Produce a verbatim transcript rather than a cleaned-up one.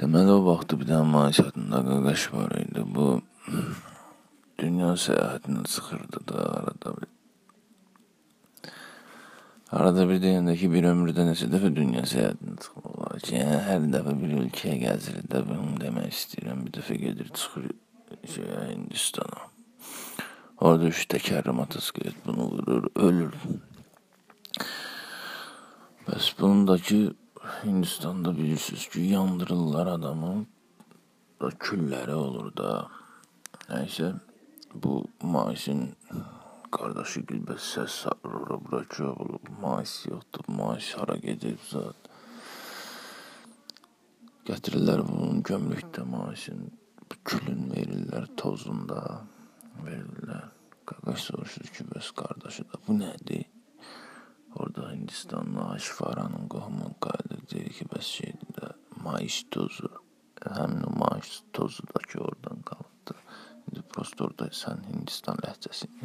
Deməli o vaxtı bir dənə Mays adında qaqaş var idi. Bu dünya səyahətinə çıxırdı da arada bir. Arada bir deyəndə ki, bir ömrdə neçə dəfə dünya səyahətinə çıxmaq olar ki, yəni hər dəfə bir ölkəyə gəzir də, bunu demək istəyirəm. Bir dəfə gedir, çıxır şeyə, Hindistana. Orada üç təkərli motosiklet bunu vurur, ölür. Bəs bunundakı Hindistanda bilirsiniz ki, yandırırlar adamı, da külləri olur da. Nəysə, bu Maysin qardaşı Gülbəs səs sarır, bura ki, Mays yoxdur, Mays hara gedib zat. Gətirirlər bunun gömrükdə Maysin, külün verirlər, tozunda verirlər. Qaqaş soruşur ki, bəs qardaşı da bu nədir? Orada Hindistanlı Aşfaranın qohumu qayıdır, deyir ki, bəs şeydir də, Mays tozu. Həmin o Mays tozu da ki, oradan qalıbdır. İndi prosto orada sən Hindistan ləhcəsi